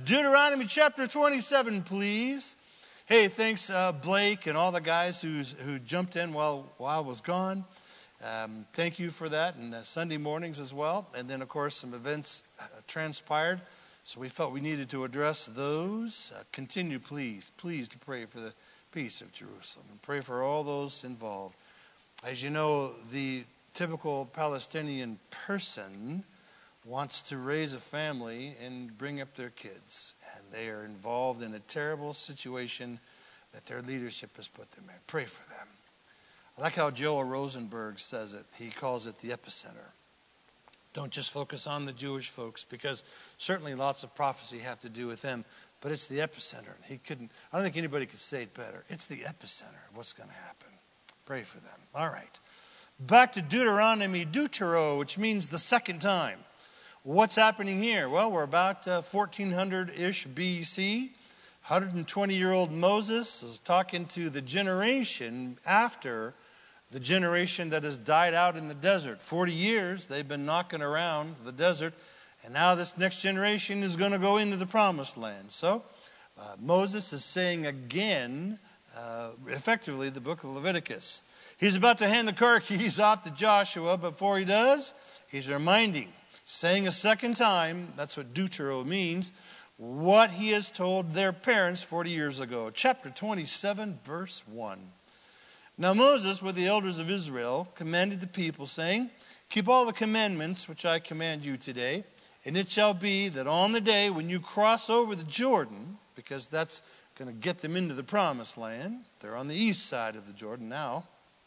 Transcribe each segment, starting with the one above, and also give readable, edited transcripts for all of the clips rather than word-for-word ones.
Deuteronomy chapter 27, please. Hey, thanks Blake and all the guys who jumped in while I was gone. Thank you for that, and Sunday mornings as well. And then, of course, some events transpired, so we felt we needed to address those. Continue, please to pray for the peace of Jerusalem and pray for all those involved. As you know, the typical Palestinian person wants to raise a family and bring up their kids, and they are involved in a terrible situation that their leadership has put them in. Pray for them. I like how Joel Rosenberg says it. He calls it the epicenter. Don't just focus on the Jewish folks, because certainly lots of prophecy have to do with them, but it's the epicenter. I don't think anybody could say it better. It's the epicenter of what's going to happen. Pray for them. All right. Back to Deuteronomy, deutero, which means the second time. What's happening here? Well, we're about 1400-ish BC. 120-year-old Moses is talking to the generation after the generation that has died out in the desert. 40 years they've been knocking around the desert, and now this next generation is going to go into the promised land. So Moses is saying again, effectively, the book of Leviticus. He's about to hand the car keys off to Joshua. Before he does, he's reminding, saying a second time, that's what deutero means, what he has told their parents 40 years ago. Chapter 27, verse 1. Now Moses, with the elders of Israel, commanded the people, saying, keep all the commandments which I command you today, and it shall be that on the day when you cross over the Jordan, because that's going to get them into the promised land, they're on the east side of the Jordan now.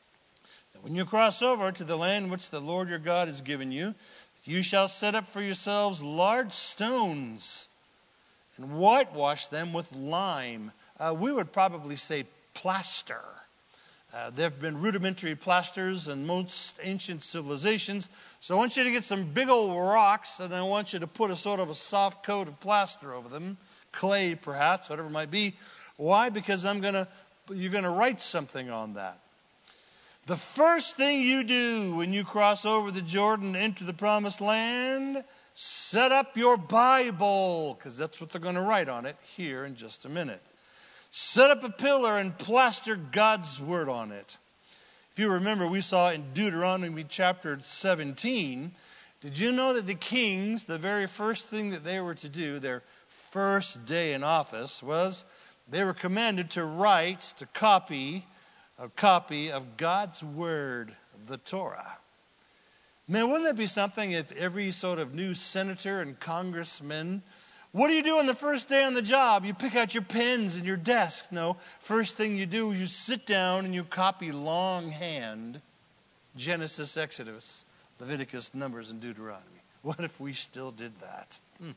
When you cross over to the land which the Lord your God has given you, you shall set up for yourselves large stones and whitewash them with lime. We would probably say plaster. There have been rudimentary plasters in most ancient civilizations. So I want you to get some big old rocks, and I want you to put a sort of a soft coat of plaster over them, clay perhaps, whatever it might be. Why? Because you're going to write something on that. The first thing you do when you cross over the Jordan into the promised land, set up your Bible, because that's what they're going to write on it here in just a minute. Set up a pillar and plaster God's word on it. If you remember, we saw in Deuteronomy chapter 17, did you know that the kings, the very first thing that they were to do, their first day in office, was they were commanded to write, to copy a copy of God's word, the Torah. Man, wouldn't that be something if every sort of new senator and congressman, what do you do on the first day on the job? You pick out your pens and your desk. No, first thing you do is you sit down and you copy longhand Genesis, Exodus, Leviticus, Numbers, and Deuteronomy. What if we still did that?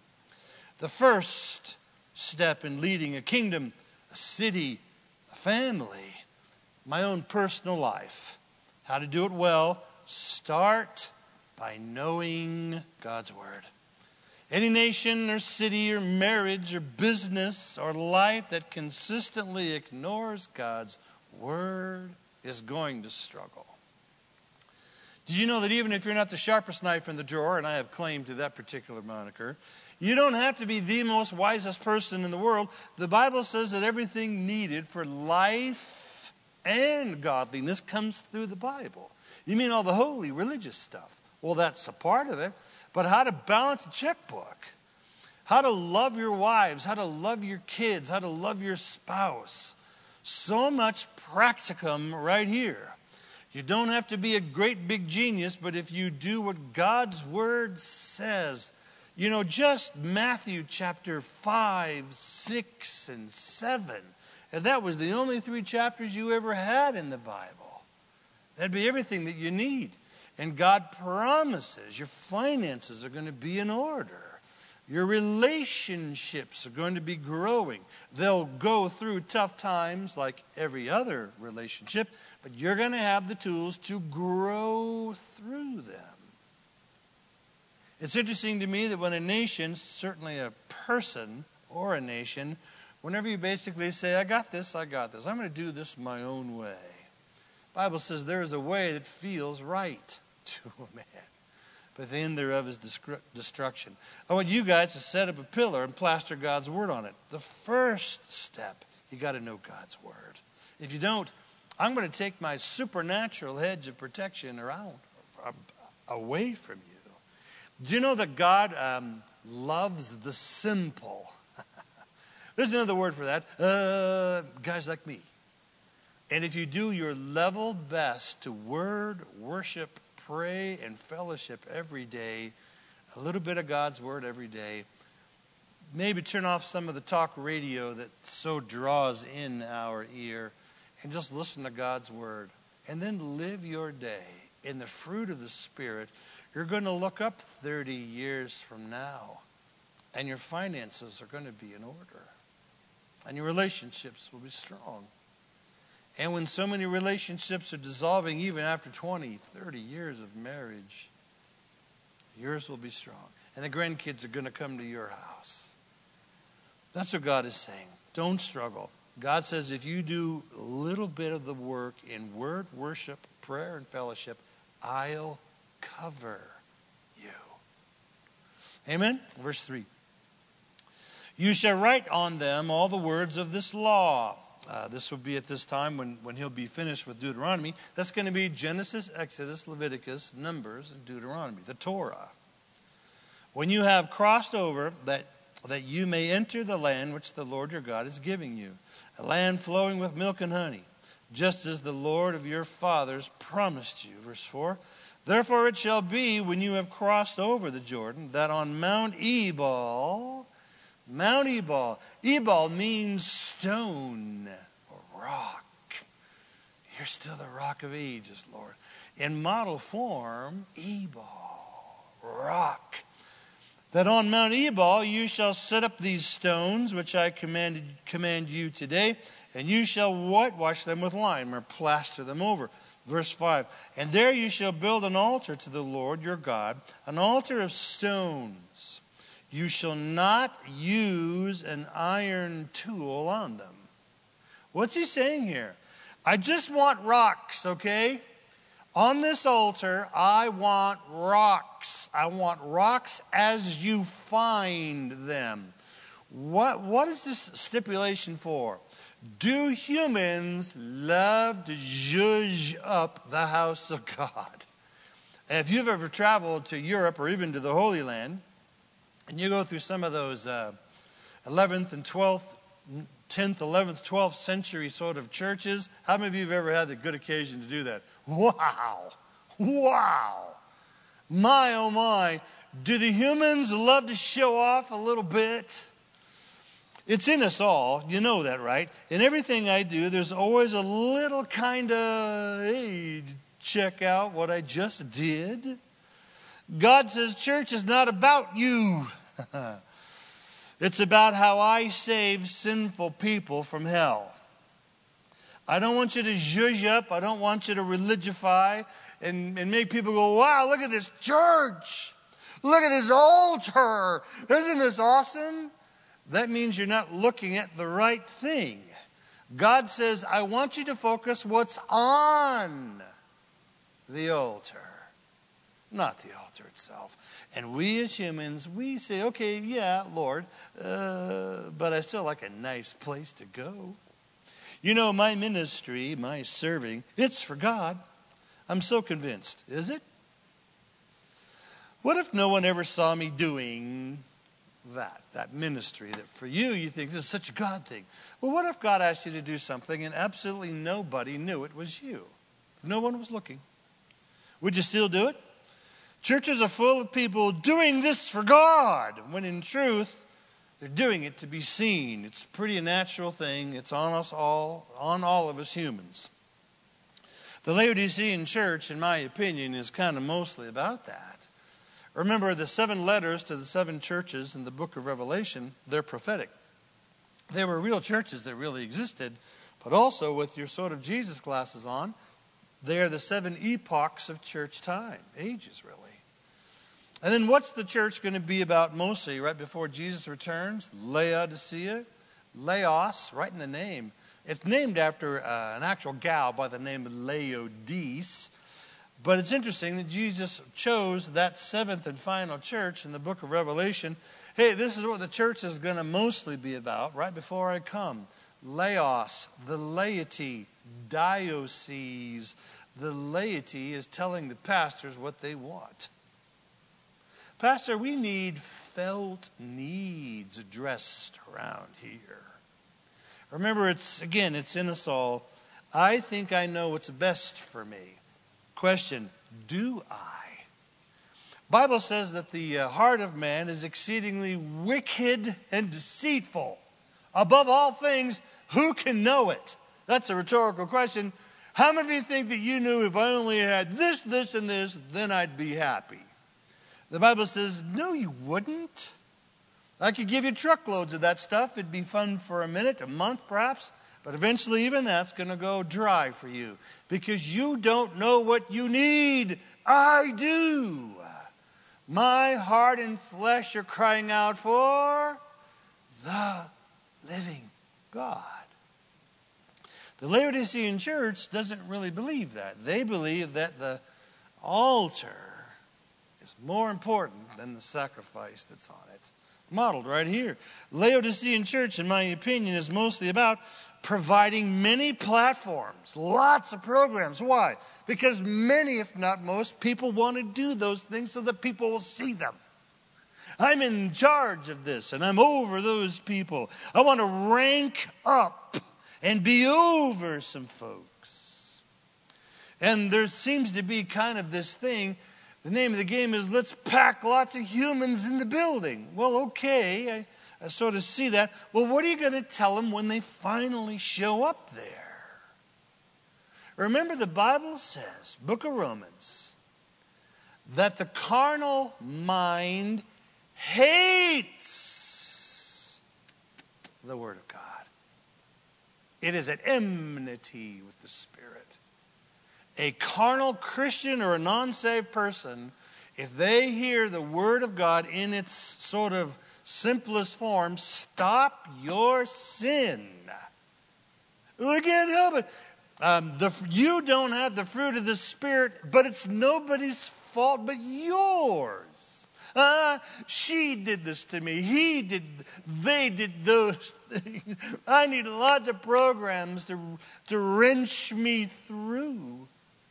The first step in leading a kingdom, a city, a family, my own personal life, how to do it well, start by knowing God's word. Any nation or city or marriage or business or life that consistently ignores God's word is going to struggle. Did you know that even if you're not the sharpest knife in the drawer, and I have claim to that particular moniker, you don't have to be the most wisest person in the world. The Bible says that everything needed for life and godliness comes through the Bible. You mean all the holy religious stuff? Well, that's a part of it. But how to balance a checkbook, how to love your wives, how to love your kids, how to love your spouse. So much practicum right here. You don't have to be a great big genius, but if you do what God's word says, you know, just Matthew chapter 5, 6, and 7. And that was the only 3 chapters you ever had in the Bible. That'd be everything that you need. And God promises your finances are going to be in order. Your relationships are going to be growing. They'll go through tough times like every other relationship, but you're going to have the tools to grow through them. It's interesting to me that when a nation, certainly a person or a nation, whenever you basically say, I got this, I'm going to do this my own way. The Bible says there is a way that feels right to a man. but the end thereof is destruction. I want you guys to set up a pillar and plaster God's word on it. The first step, you got to know God's word. If you don't, I'm going to take my supernatural hedge of protection away from you. Do you know that God loves the simple? There's another word for that. Guys like me. And if you do your level best to word, worship, pray, and fellowship every day, a little bit of God's word every day, maybe turn off some of the talk radio that so draws in our ear, and just listen to God's word. And then live your day in the fruit of the Spirit. You're going to look up 30 years from now, and your finances are going to be in order. And your relationships will be strong. And when so many relationships are dissolving, even after 20, 30 years of marriage, yours will be strong. And the grandkids are going to come to your house. That's what God is saying. Don't struggle. God says if you do a little bit of the work in word, worship, prayer, and fellowship, I'll cover you. Amen? Verse 3. You shall write on them all the words of this law. This will be at this time when he'll be finished with Deuteronomy. That's going to be Genesis, Exodus, Leviticus, Numbers, and Deuteronomy, the Torah. When you have crossed over, that you may enter the land which the Lord your God is giving you, a land flowing with milk and honey, just as the Lord of your fathers promised you. Verse 4, therefore it shall be when you have crossed over the Jordan, that on Mount Ebal, Ebal means stone or rock. You're still the rock of ages, Lord. In model form, Ebal, rock. That on Mount Ebal you shall set up these stones, which I command you today, and you shall whitewash them with lime, or plaster them over. Verse 5, and there you shall build an altar to the Lord your God, an altar of stones. You shall not use an iron tool on them. What's he saying here? I just want rocks, okay? On this altar, I want rocks. I want rocks as you find them. What is this stipulation for? Do humans love to zhuzh up the house of God? If you've ever traveled to Europe or even to the Holy Land, and you go through some of those 11th and 12th, 10th, 11th, 12th century sort of churches, how many of you have ever had the good occasion to do that? Wow. Wow. My, oh my. Do the humans love to show off a little bit? It's in us all. You know that, right? In everything I do, there's always a little kind of, hey, check out what I just did. God says church is not about you. It's about how I save sinful people from hell. I don't want you to zhuzh up. I don't want you to religify and make people go, wow, look at this church. Look at this altar. Isn't this awesome? That means you're not looking at the right thing. God says, I want you to focus what's on the altar, not the altar itself. And we as humans, we say, okay, yeah, Lord, but I still like a nice place to go. You know, my ministry, my serving, it's for God. I'm so convinced. Is it? What if no one ever saw me doing that ministry that for you, you think this is such a God thing? Well, what if God asked you to do something and absolutely nobody knew it was you? No one was looking. Would you still do it? Churches are full of people doing this for God, when in truth, they're doing it to be seen. It's a pretty natural thing. It's on us all, on all of us humans. The Laodicean church, in my opinion, is kind of mostly about that. Remember, the 7 letters to the 7 churches in the book of Revelation, they're prophetic. They were real churches that really existed, but also with your sort of Jesus glasses on, they are the 7 epochs of church time, ages really. And then what's the church going to be about mostly right before Jesus returns? Laodicea, Laos, right in the name. It's named after an actual gal by the name of Laodice. But it's interesting that Jesus chose that seventh and final church in the book of Revelation. Hey, this is what the church is going to mostly be about right before I come. Laos, the laity, diocese. The laity is telling the pastors what they want. Pastor, we need felt needs addressed around here. Remember, it's in us all. I think I know what's best for me. Question, do I? Bible says that the heart of man is exceedingly wicked and deceitful. Above all things, who can know it? That's a rhetorical question. How many of you think that you knew if I only had this, this, and this, then I'd be happy? The Bible says, no, you wouldn't. I could give you truckloads of that stuff. It'd be fun for a minute, a month perhaps. But eventually even that's going to go dry for you. Because you don't know what you need. I do. My heart and flesh are crying out for the living God. The Laodicean church doesn't really believe that. They believe that the altar is more important than the sacrifice that's on it. Modeled right here. Laodicean church, in my opinion, is mostly about providing many platforms, lots of programs. Why? Because many, if not most, people want to do those things so that people will see them. I'm in charge of this, and I'm over those people. I want to rank up and be over some folks. And there seems to be kind of this thing. The name of the game is let's pack lots of humans in the building. Well, okay, I sort of see that. Well, what are you going to tell them when they finally show up there? Remember, the Bible says, Book of Romans, that the carnal mind hates the Word of God. It is at enmity with the Spirit. A carnal Christian or a non-saved person, if they hear the Word of God in its sort of simplest form, stop your sin. We can't help it. You don't have the fruit of the Spirit, but it's nobody's fault but yours. She did this to me. He did. They did those things. I need lots of programs to wrench me through.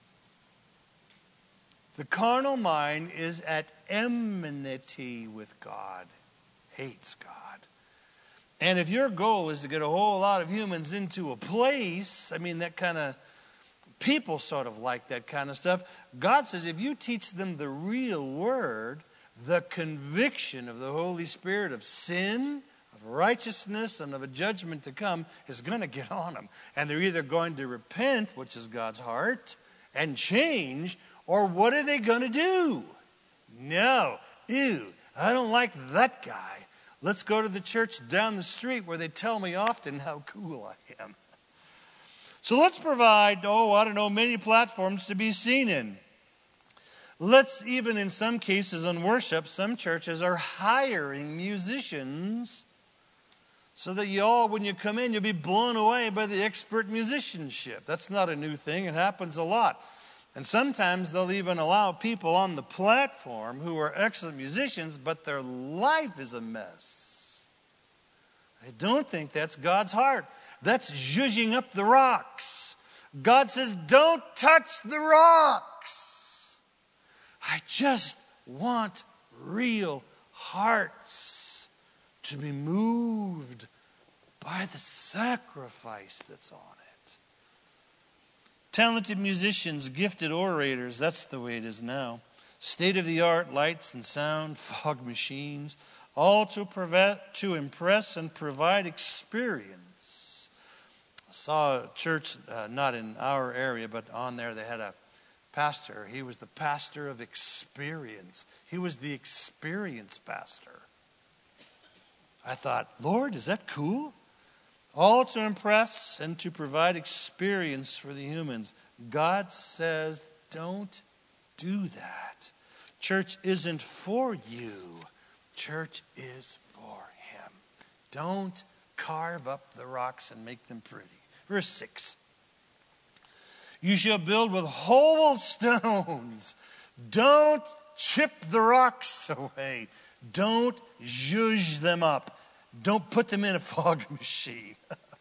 The carnal mind is at enmity with God, hates God. And if your goal is to get a whole lot of humans into a place, that kind of, people sort of like that kind of stuff. God says if you teach them the real word, the conviction of the Holy Spirit of sin, of righteousness, and of a judgment to come is going to get on them. And they're either going to repent, which is God's heart, and change, or what are they going to do? No. Ew, I don't like that guy. Let's go to the church down the street where they tell me often how cool I am. So let's provide, many platforms to be seen in. Let's even in some cases in worship, some churches are hiring musicians so that when you come in, you'll be blown away by the expert musicianship. That's not a new thing. It happens a lot. And sometimes they'll even allow people on the platform who are excellent musicians, but their life is a mess. I don't think that's God's heart. That's zhuzhing up the rocks. God says, don't touch the rocks. I just want real hearts to be moved by the sacrifice that's on it. Talented musicians, gifted orators, that's the way it is now. State-of-the-art lights and sound, fog machines, all to impress and provide experience. I saw a church, not in our area, but on there they had a pastor. He was the pastor of experience. He was the experience pastor. I thought, Lord, is that cool? All to impress and to provide experience for the humans. God says, don't do that. Church isn't for you. Church is for Him. Don't carve up the rocks and make them pretty. Verse 6. You shall build with whole stones. Don't chip the rocks away. Don't zhuzh them up. Don't put them in a fog machine.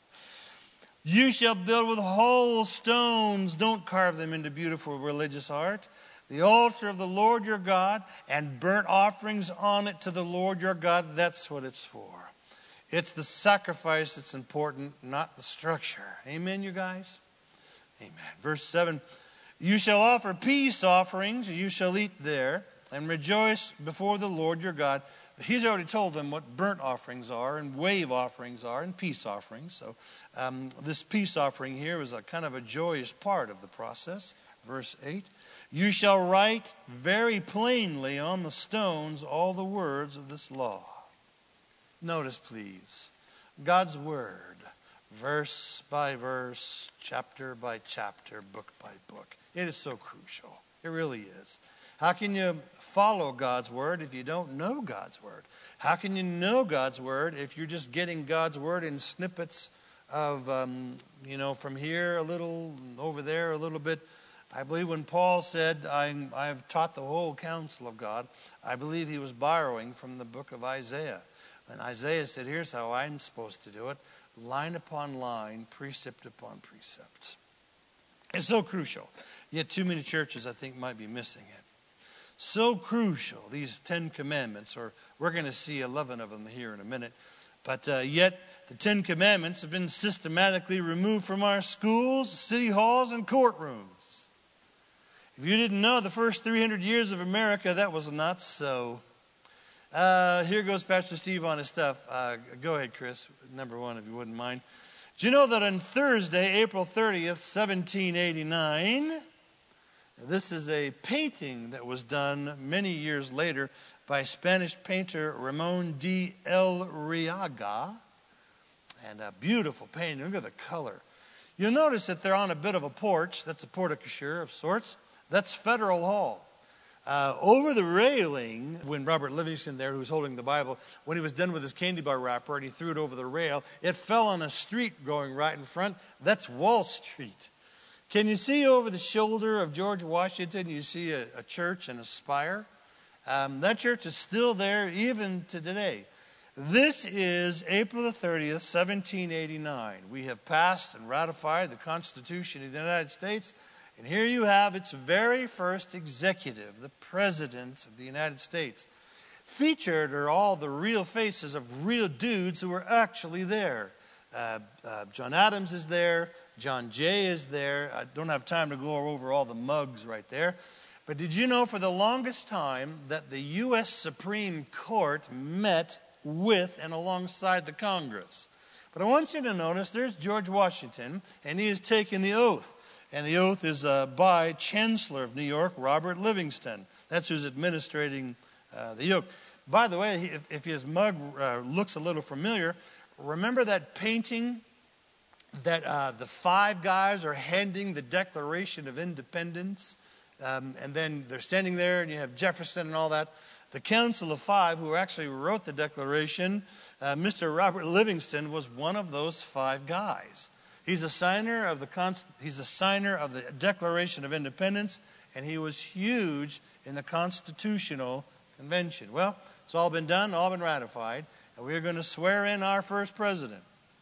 You shall build with whole stones. Don't carve them into beautiful religious art. The altar of the Lord your God, and burnt offerings on it to the Lord your God. That's what it's for. It's the sacrifice that's important, not the structure. Amen, you guys? Amen. Verse 7, you shall offer peace offerings, you shall eat there, and rejoice before the Lord your God. He's already told them what burnt offerings are, and wave offerings are, and peace offerings. So this peace offering here is a kind of a joyous part of the process. Verse 8, you shall write very plainly on the stones all the words of this law. Notice, please, God's word, verse by verse, chapter by chapter, book by book. It is so crucial. It really is. How can you follow God's word if you don't know God's word? How can you know God's word if you're just getting God's word in snippets of, from here a little, over there a little bit? I believe when Paul said, I've taught the whole counsel of God, I believe he was borrowing from the book of Isaiah. And Isaiah said, here's how I'm supposed to do it. Line upon line, precept upon precept. It's so crucial. Yet too many churches, I think, might be missing it. So crucial, these 10 commandments, or we're going to see 11 of them here in a minute. But yet the 10 commandments have been systematically removed from our schools, city halls, and courtrooms. If you didn't know, the first 300 years of America, that was not so. Here goes Pastor Steve on his stuff. Go ahead, Chris. Number 1, if you wouldn't mind. Do you know that on Thursday, April 30th, 1789, this is a painting that was done many years later by Spanish painter Ramon de Elriaga. And a beautiful painting. Look at the color. You'll notice that they're on a bit of a porch. That's a porte-cochere of sorts. That's Federal Hall. Over the railing, when Robert Livingston there, who was holding the Bible, when he was done with his candy bar wrapper and he threw it over the rail, it fell on a street going right in front. That's Wall Street. Can you see over the shoulder of George Washington, you see a church and a spire? That church is still there even to today. This is April the 30th, 1789. We have passed and ratified the Constitution of the United States. And here you have its very first executive, the President of the United States. Featured are all the real faces of real dudes who were actually there. John Adams is there. John Jay is there. I don't have time to go over all the mugs right there. But did you know for the longest time that the U.S. Supreme Court met with and alongside the Congress? But I want you to notice there's George Washington, and he has taken the oath. And the oath is by Chancellor of New York, Robert Livingston. That's who's administrating the yoke. By the way, if his mug looks a little familiar, remember that painting that the 5 guys are handing the Declaration of Independence? And then they're standing there, and you have Jefferson and all that. The Council of 5, who actually wrote the Declaration, Mr. Robert Livingston was one of those 5 guys. He's a signer of the Declaration of Independence, and he was huge in the Constitutional Convention. Well, it's all been done, all been ratified, and we're going to swear in our first president.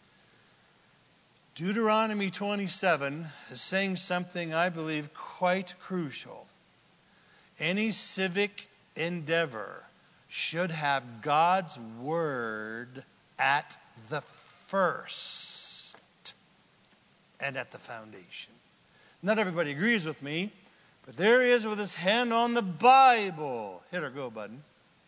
Deuteronomy 27 is saying something I believe quite crucial. Any civic endeavor should have God's word at the first and at the foundation. Not everybody agrees with me, but there he is with his hand on the Bible. Hit or go button.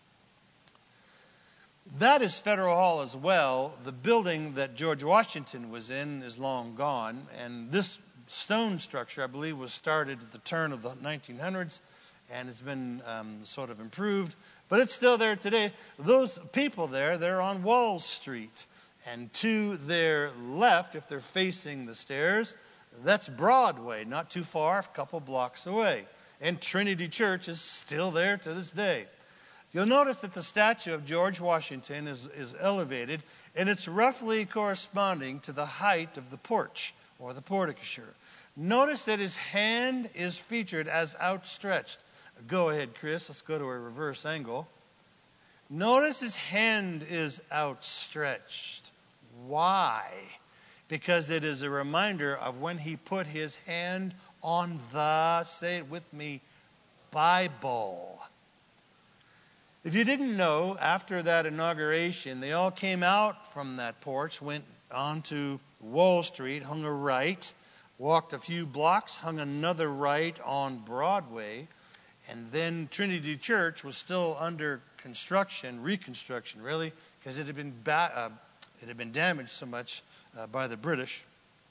That is Federal Hall as well. The building that George Washington was in is long gone, and this stone structure, I believe, was started at the turn of the 1900s, and it's been sort of improved, but it's still there today. Those people there, they're on Wall Street. And to their left, if they're facing the stairs, that's Broadway, not too far, a couple blocks away. And Trinity Church is still there to this day. You'll notice that the statue of George Washington is elevated, and it's roughly corresponding to the height of the porch or the porte-cochere. Notice that his hand is featured as outstretched. Go ahead, Chris. Let's go to a reverse angle. Notice his hand is outstretched. Why? Because it is a reminder of when he put his hand on the, say it with me, Bible. If you didn't know, after that inauguration, they all came out from that porch, went onto Wall Street, hung a right, walked a few blocks, hung another right on Broadway, and then Trinity Church was still under reconstruction really, because it had been damaged so much by the British.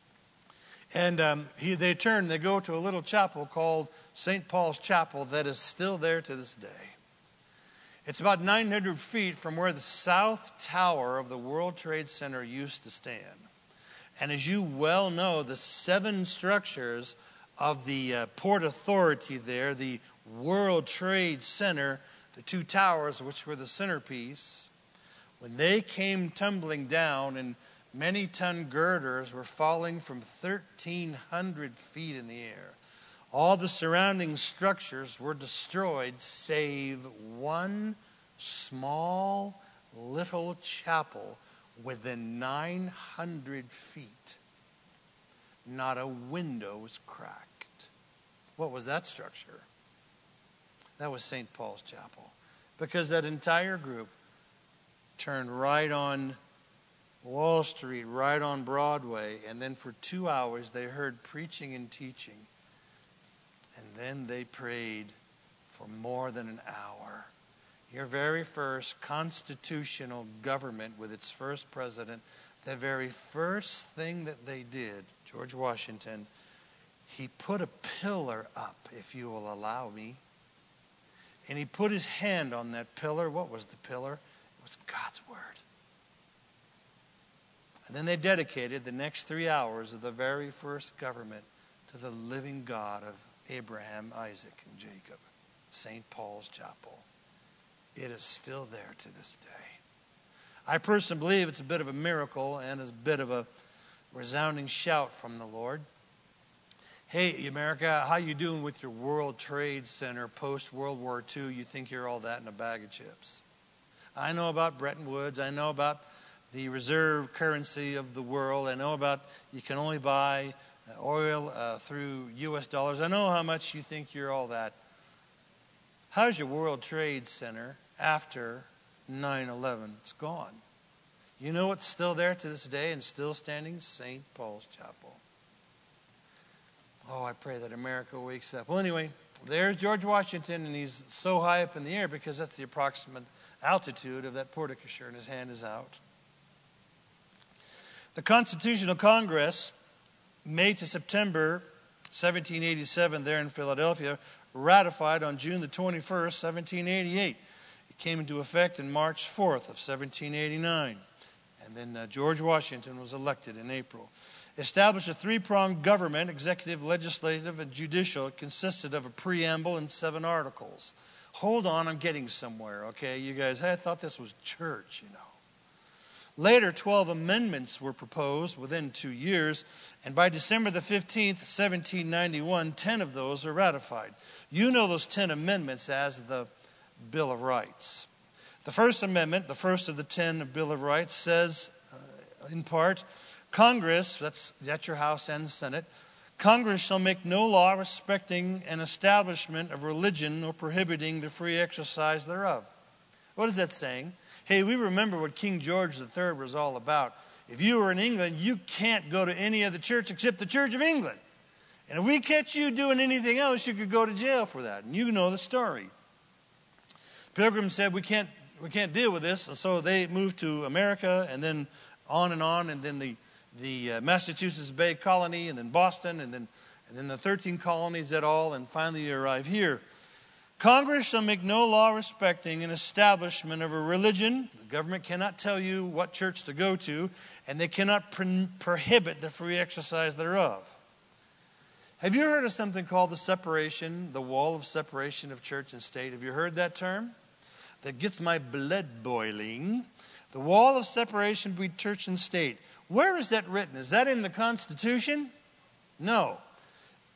And they go to a little chapel called St. Paul's Chapel that is still there to this day. It's about 900 feet from where the South Tower of the World Trade Center used to stand. And as you well know, the 7 structures of the Port Authority there, the World Trade Center, the 2 towers, which were the centerpiece, when they came tumbling down and many ton girders were falling from 1,300 feet in the air, all the surrounding structures were destroyed save one small little chapel within 900 feet. Not a window was cracked. What was that structure? That was St. Paul's Chapel. Because that entire group turned right on Wall Street, right on Broadway, and then for 2 hours they heard preaching and teaching. And then they prayed for more than an hour. Your very first constitutional government with its first president, the very first thing that they did, George Washington, he put a pillar up, if you will allow me. And he put his hand on that pillar. What was the pillar? It was God's Word. And then they dedicated the next 3 hours of the very first government to the living God of Abraham, Isaac, and Jacob. St. Paul's Chapel. It is still there to this day. I personally believe it's a bit of a miracle and a bit of a resounding shout from the Lord. Hey, America, how you doing with your World Trade Center post-World War II? You think you're all that in a bag of chips. I know about Bretton Woods. I know about the reserve currency of the world. I know about you can only buy oil through U.S. dollars. I know how much you think you're all that. How's your World Trade Center after 9/11? It's gone. You know what's still there to this day and still standing? St. Paul's Chapel. Oh, I pray that America wakes up. Well, anyway, there's George Washington, and he's so high up in the air because that's the approximate altitude of that porticature, and his hand is out. The Constitutional Congress, May to September 1787, there in Philadelphia, ratified on June the 21st, 1788. It came into effect in March 4th of 1789. And then George Washington was elected in April. Established a 3-pronged government, executive, legislative, and judicial. It consisted of a preamble and 7 articles. Hold on, I'm getting somewhere, okay? You guys, hey, I thought this was church, you know. Later, 12 amendments were proposed within 2 years, and by December the 15th, 1791, 10 of those were ratified. You know those 10 amendments as the Bill of Rights. The First Amendment, the first of the 10 Bill of Rights, says, in part, Congress, that's your House and Senate, Congress shall make no law respecting an establishment of religion or prohibiting the free exercise thereof. What is that saying? Hey, we remember what King George III was all about. If you were in England, you can't go to any other church except the Church of England. And if we catch you doing anything else, you could go to jail for that. And you know the story. Pilgrim said, we can't deal with this. And so they moved to America and then on, and then the Massachusetts Bay Colony, and then Boston, and then the 13 colonies et al., and finally you arrive here. Congress shall make no law respecting an establishment of a religion. The government cannot tell you what church to go to, and they cannot prohibit the free exercise thereof. Have you heard of something called the wall of separation of church and state? Have you heard that term? That gets my blood boiling. The wall of separation between church and state. Where is that written? Is that in the Constitution? No.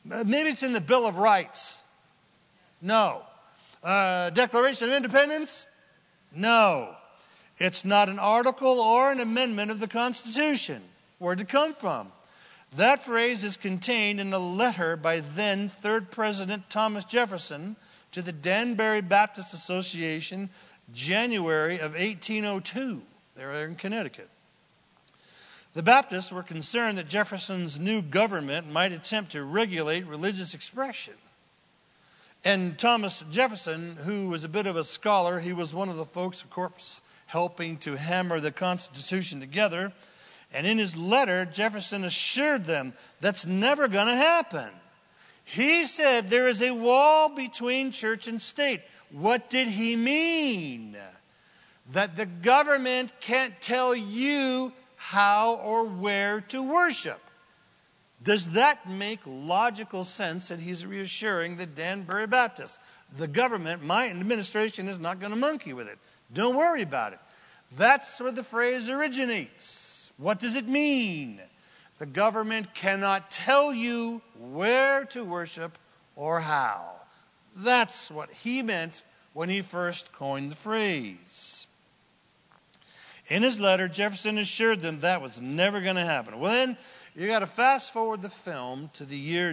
Maybe it's in the Bill of Rights. No. Declaration of Independence? No. It's not an article or an amendment of the Constitution. Where'd it come from? That phrase is contained in a letter by then third President Thomas Jefferson to the Danbury Baptist Association, January of 1802. They were there in Connecticut. The Baptists were concerned that Jefferson's new government might attempt to regulate religious expression. And Thomas Jefferson, who was a bit of a scholar, he was one of the folks, of course, helping to hammer the Constitution together. And in his letter, Jefferson assured them that's never going to happen. He said there is a wall between church and state. What did he mean? That the government can't tell you how or where to worship. Does that make logical sense that he's reassuring the Danbury Baptists? The government, my administration, is not going to monkey with it. Don't worry about it. That's where the phrase originates. What does it mean? The government cannot tell you where to worship or how. That's what he meant when he first coined the phrase. In his letter, Jefferson assured them that was never going to happen. Well, then, you got to fast forward the film to the year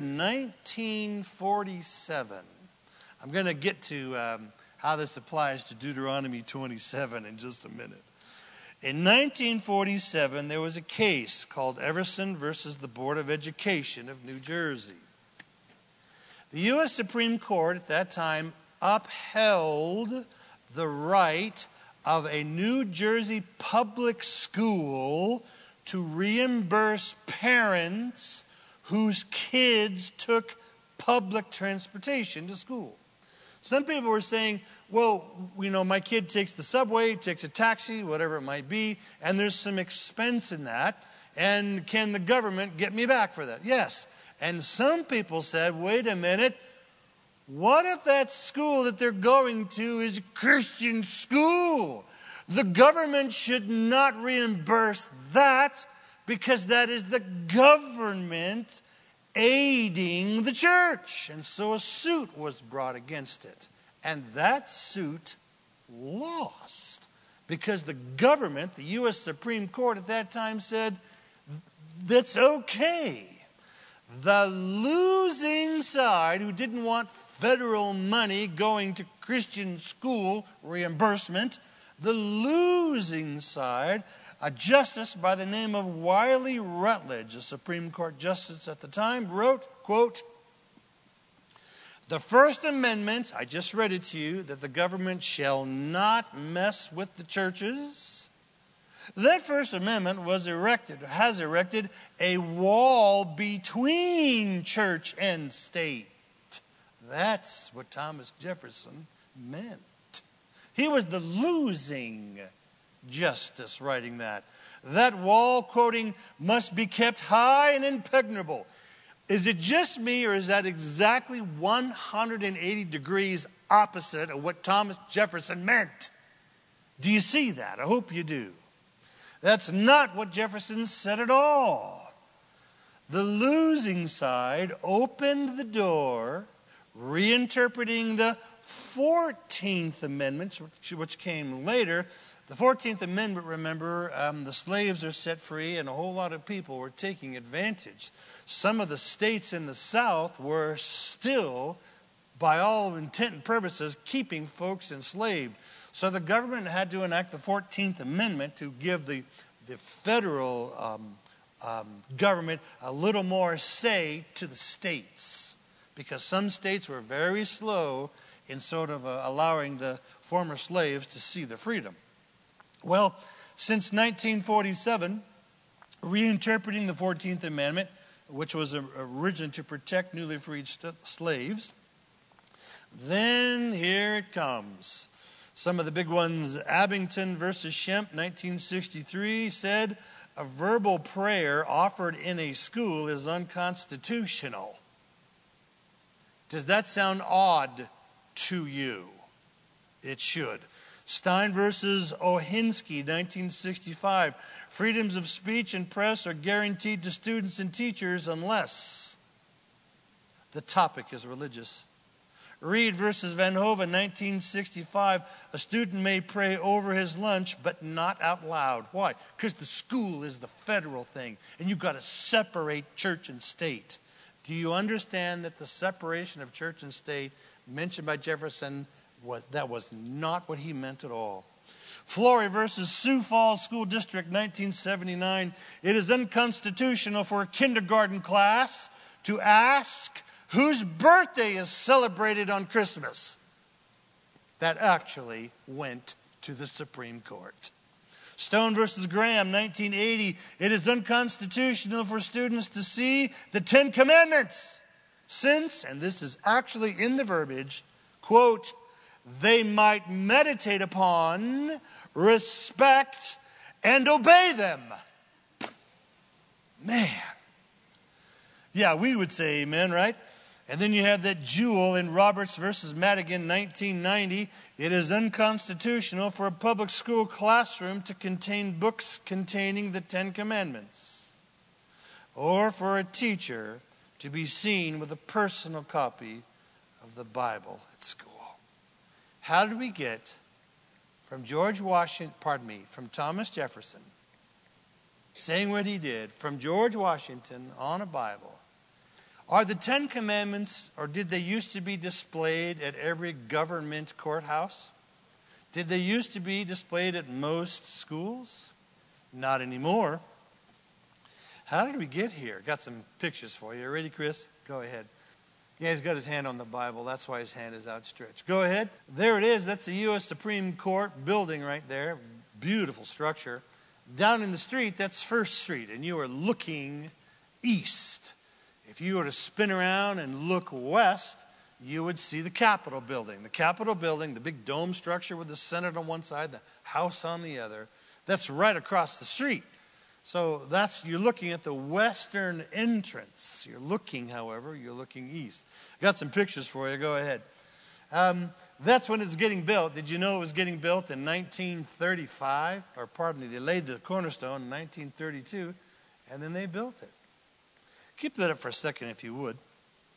1947. I'm going to get to how this applies to Deuteronomy 27 in just a minute. In 1947, there was a case called Everson versus the Board of Education of New Jersey. The U.S. Supreme Court at that time upheld the right of a New Jersey public school to reimburse parents whose kids took public transportation to school. Some people were saying, well, my kid takes the subway, takes a taxi, whatever it might be, and there's some expense in that, and can the government get me back for that? Yes. And some people said, wait a minute, what if that school that they're going to is a Christian school? The government should not reimburse that because that is the government aiding the church. And so a suit was brought against it. And that suit lost because the government, the U.S. Supreme Court at that time said, that's okay. The losing side, who didn't want federal money going to Christian school reimbursement, the losing side, a justice by the name of Wiley Rutledge, a Supreme Court justice at the time, wrote, quote, the First Amendment, I just read it to you, that the government shall not mess with the churches. That First Amendment has erected a wall between church and state. That's what Thomas Jefferson meant. He was the losing justice writing that. That wall, quoting, must be kept high and impregnable. Is it just me, or is that exactly 180 degrees opposite of what Thomas Jefferson meant? Do you see that? I hope you do. That's not what Jefferson said at all. The losing side opened the door, reinterpreting the 14th Amendment, which came later. The 14th Amendment, remember, the slaves are set free, and a whole lot of people were taking advantage. Some of the states in the South were still, by all intent and purposes, keeping folks enslaved. So the government had to enact the 14th Amendment to give the federal government a little more say to the states, because some states were very slow in sort of allowing the former slaves to see the freedom. Well, since 1947, reinterpreting the 14th Amendment, which was originally to protect newly freed slaves, then here it comes. Some of the big ones, Abington versus Shemp, 1963, said a verbal prayer offered in a school is unconstitutional. Does that sound odd to you? It should. Stein versus Ohinsky, 1965. Freedoms of speech and press are guaranteed to students and teachers unless. The topic is religious. Reed versus Van Hoven, 1965. A student may pray over his lunch, but not out loud. Why? Because the school is the federal thing, and you've got to separate church and state. Do you understand that the separation of church and state mentioned by Jefferson, that was not what he meant at all? Flory versus Sioux Falls School District, 1979. It is unconstitutional for a kindergarten class to ask whose birthday is celebrated on Christmas. That actually went to the Supreme Court. Stone versus Graham, 1980. It is unconstitutional for students to see the Ten Commandments since, and this is actually in the verbiage, quote, they might meditate upon, respect, and obey them. Man. Yeah, we would say amen, right? And then you have that jewel in Roberts versus Madigan, 1990. It is unconstitutional for a public school classroom to contain books containing the Ten Commandments, or for a teacher to be seen with a personal copy of the Bible at school. How did we get from from Thomas Jefferson, saying what he did, from George Washington on a Bible? Are the Ten Commandments, or did they used to be displayed at every government courthouse? Did they used to be displayed at most schools? Not anymore. How did we get here? Got some pictures for you. Ready, Chris? Go ahead. Yeah, he's got his hand on the Bible. That's why his hand is outstretched. Go ahead. There it is. That's the U.S. Supreme Court building right there. Beautiful structure. Down in the street, that's First Street, and you are looking east. If you were to spin around and look west, you would see the Capitol building. The Capitol building, the big dome structure with the Senate on one side, the House on the other, that's right across the street. So you're looking at the western entrance. You're looking east. Got some pictures for you. Go ahead. That's when it's getting built. Did you know it was getting built in 1935? Or pardon me, they laid the cornerstone in 1932, and then they built it. Keep that up for a second, if you would.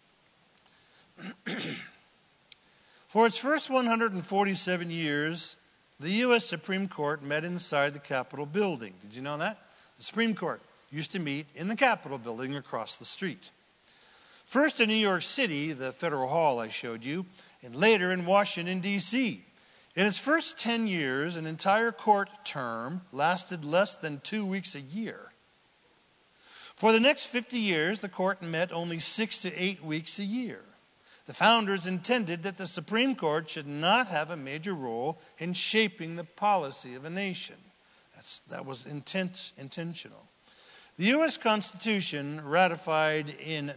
For its first 147 years, the U.S. Supreme Court met inside the Capitol building. Did you know that? The Supreme Court used to meet in the Capitol building across the street. First in New York City, the Federal Hall I showed you, and later in Washington, D.C. In its first 10 years, an entire court term lasted less than 2 weeks a year. For the next 50 years, the court met only 6 to 8 weeks a year. The founders intended that the Supreme Court should not have a major role in shaping the policy of a nation. That was intentional. The U.S. Constitution, ratified in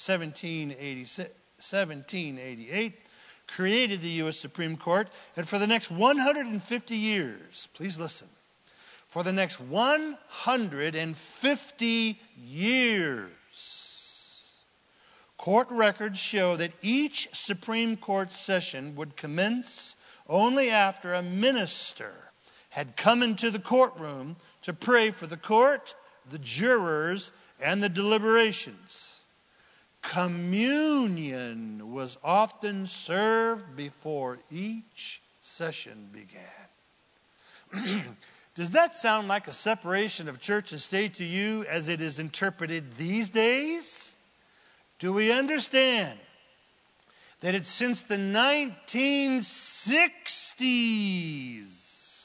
1788, created the U.S. Supreme Court, and for the next 150 years, please listen, for the next 150 years, court records show that each Supreme Court session would commence only after a minister had come into the courtroom to pray for the court, the jurors, and the deliberations. Communion was often served before each session began. Does that sound like a separation of church and state to you as it is interpreted these days? Do we understand that it's since the 1960s?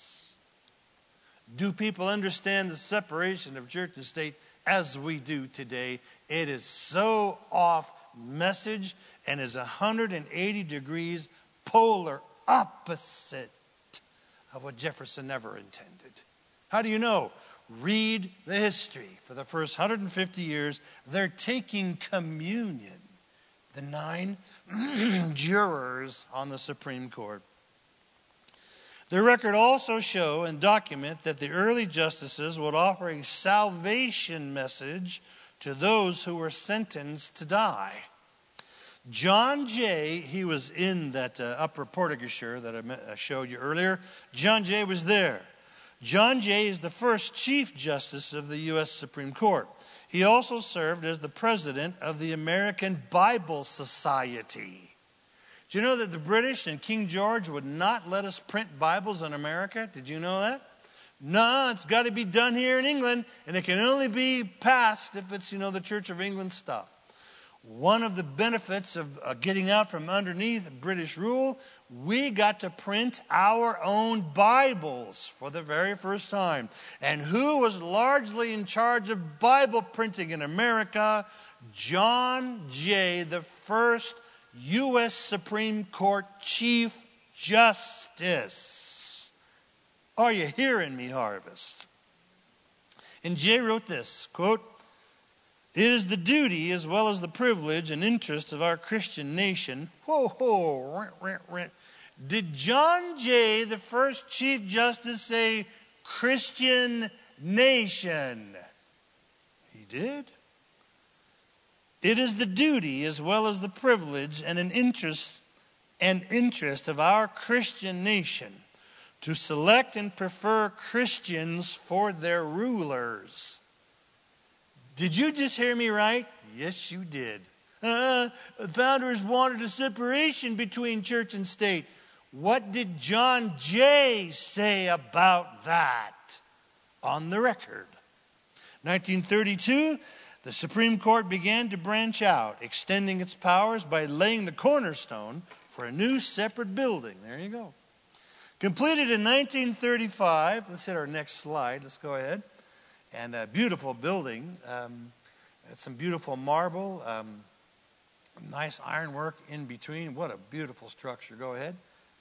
Do people understand the separation of church and state as we do today? It is so off message and is 180 degrees polar opposite of what Jefferson ever intended. How do you know? Read the history. For the first 150 years, they're taking communion. The 9 jurors on the Supreme Court. The record also show and document that the early justices would offer a salvation message to those who were sentenced to die. John Jay, he was in that upper porticature that I showed you earlier. John Jay was there. John Jay is the first Chief Justice of the U.S. Supreme Court. He also served as the president of the American Bible Society. Do you know that the British and King George would not let us print Bibles in America? Did you know that? No, it's got to be done here in England, and it can only be passed if it's, the Church of England stuff. One of the benefits of getting out from underneath British rule, we got to print our own Bibles for the very first time. And who was largely in charge of Bible printing in America? John Jay, the first U.S. Supreme Court Chief Justice. Are you hearing me, Harvest? And Jay wrote this, quote, "It is the duty as well as the privilege and interest of our Christian nation." Did John Jay, the first Chief Justice, say Christian nation? He did. "It is the duty as well as the privilege and an interest of our Christian nation to select and prefer Christians for their rulers." Did you just hear me right? Yes, you did. Founders wanted a separation between church and state. What did John Jay say about that? On the record. 1932, the Supreme Court began to branch out, extending its powers by laying the cornerstone for a new separate building. There you go. Completed in 1935. Let's hit our next slide. Let's go ahead. And a beautiful building. Some beautiful marble. Nice ironwork in between. What a beautiful structure. Go ahead.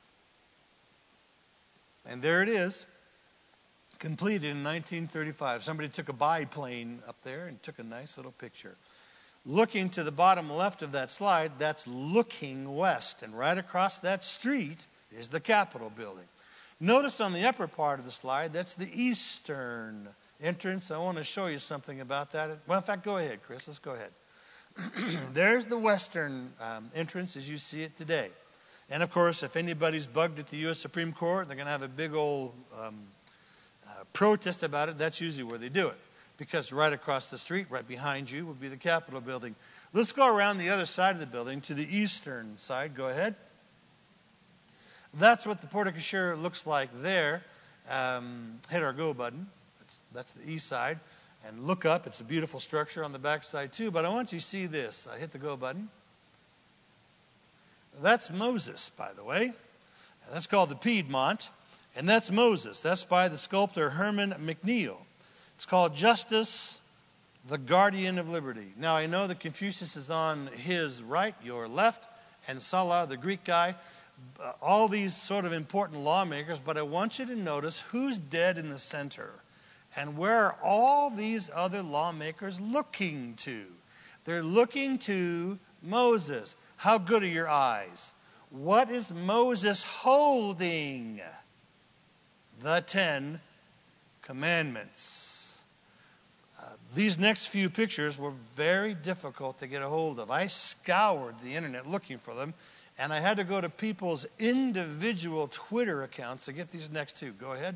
And there it is. Completed in 1935. Somebody took a biplane up there and took a nice little picture. Looking to the bottom left of that slide, that's looking west. And right across that street is the Capitol building. Notice on the upper part of the slide, that's the eastern entrance. I want to show you something about that. Well, in fact, go ahead, Chris. Let's go ahead. There's the western entrance as you see it today. And, of course, if anybody's bugged at the U.S. Supreme Court, they're going to have a big old protest about it. That's usually where they do it. Because right across the street, right behind you, would be the Capitol building. Let's go around the other side of the building to the eastern side. Go ahead. That's what the porte cochere looks like there. Hit our go button. That's the east side. And look up. It's a beautiful structure on the back side too. But I want you to see this. I hit the go button. That's Moses, by the way. That's called the Piedmont. And that's Moses. That's by the sculptor Herman McNeil. It's called Justice, the Guardian of Liberty. Now, I know that Confucius is on his right, your left, and Sulla, the Greek guy. All these sort of important lawmakers. But I want you to notice who's dead in the center. And where are all these other lawmakers looking to? They're looking to Moses. How good are your eyes? What is Moses holding? The 10 Commandments. These next few pictures were very difficult to get a hold of. I scoured the internet looking for them, and I had to go to people's individual Twitter accounts to get these next two. Go ahead.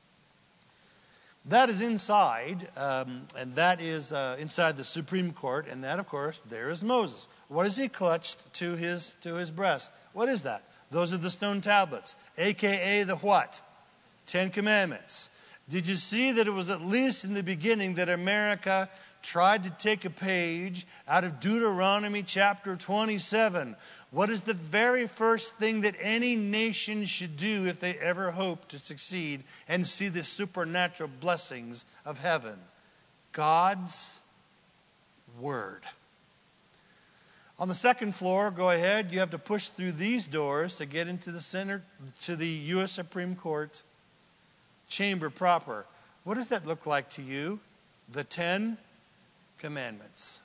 That is inside, and that is inside the Supreme Court, and that, of course, there is Moses. What is he clutched to his breast? What is that? Those are the stone tablets, a.k.a. the what? 10 Commandments. Did you see that it was at least in the beginning that America tried to take a page out of Deuteronomy chapter 27? What is the very first thing that any nation should do if they ever hope to succeed and see the supernatural blessings of heaven? God's Word. On the second floor, go ahead, you have to push through these doors to get into the center, to the U.S. Supreme Court chamber proper. What does that look like to you? The 10 Commandments.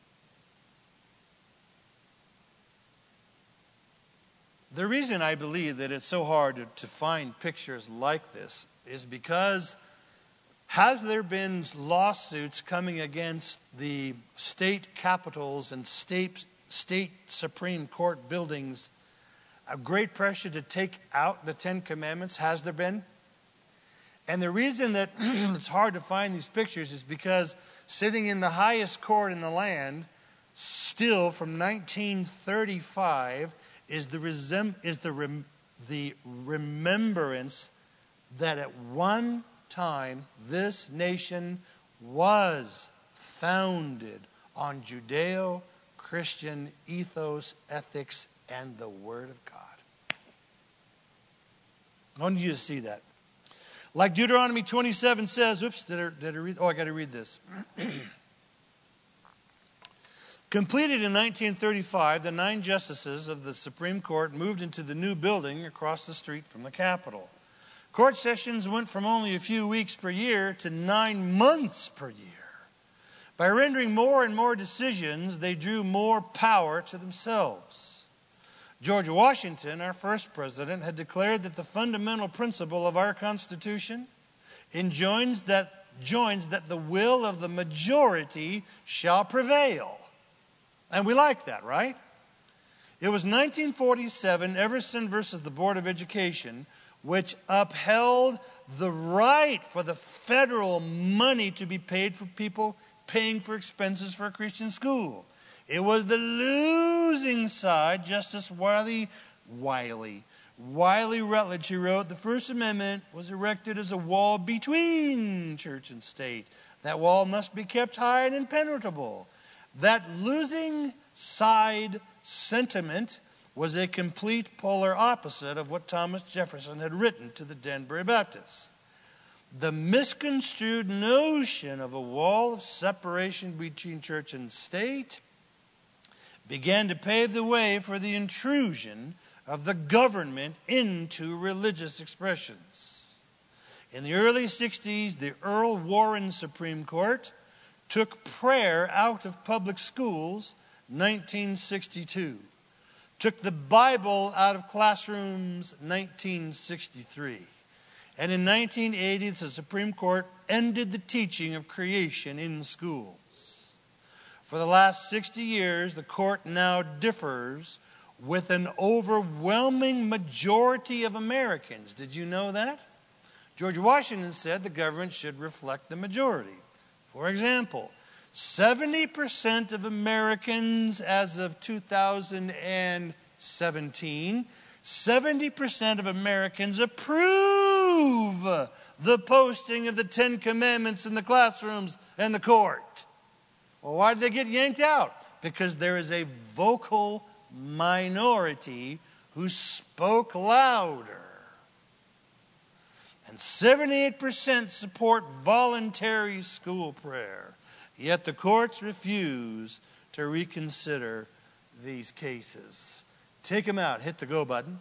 The reason I believe that it's so hard to find pictures like this is because have there been lawsuits coming against the state capitals and state Supreme Court buildings, a great pressure to take out the 10 Commandments? Has there been? And the reason that it's hard to find these pictures is because sitting in the highest court in the land, still from 1935, is the remembrance that at one time this nation was founded on Judeo-Christian ethos, ethics, and the Word of God. I want you to see that. Like Deuteronomy 27 says, I got to read this. Completed in 1935, the 9 justices of the Supreme Court moved into the new building across the street from the Capitol. Court sessions went from only a few weeks per year to 9 months per year. By rendering more and more decisions, they drew more power to themselves. George Washington, our first president, had declared that the fundamental principle of our Constitution enjoins that the will of the majority shall prevail. And we like that, right? It was 1947, Everson versus the Board of Education, which upheld the right for the federal money to be paid for people paying for expenses for a Christian school. It was the losing side. Justice Wiley Rutledge, who wrote, "The First Amendment was erected as a wall between church and state. That wall must be kept high and impenetrable." That losing side sentiment was a complete polar opposite of what Thomas Jefferson had written to the Danbury Baptists. The misconstrued notion of a wall of separation between church and state began to pave the way for the intrusion of the government into religious expressions. In the early 60s, the Earl Warren Supreme Court took prayer out of public schools, 1962. Took the Bible out of classrooms, 1963. And in 1980, the Supreme Court ended the teaching of creation in schools. For the last 60 years, the court now differs with an overwhelming majority of Americans. Did you know that? George Washington said the government should reflect the majority. For example, 70% of Americans as of 2017, 70% of Americans approve the posting of the 10 Commandments in the classrooms and the court. Well, why did they get yanked out? Because there is a vocal minority who spoke louder. And 78% support voluntary school prayer. Yet the courts refuse to reconsider these cases. Take them out. Hit the go button.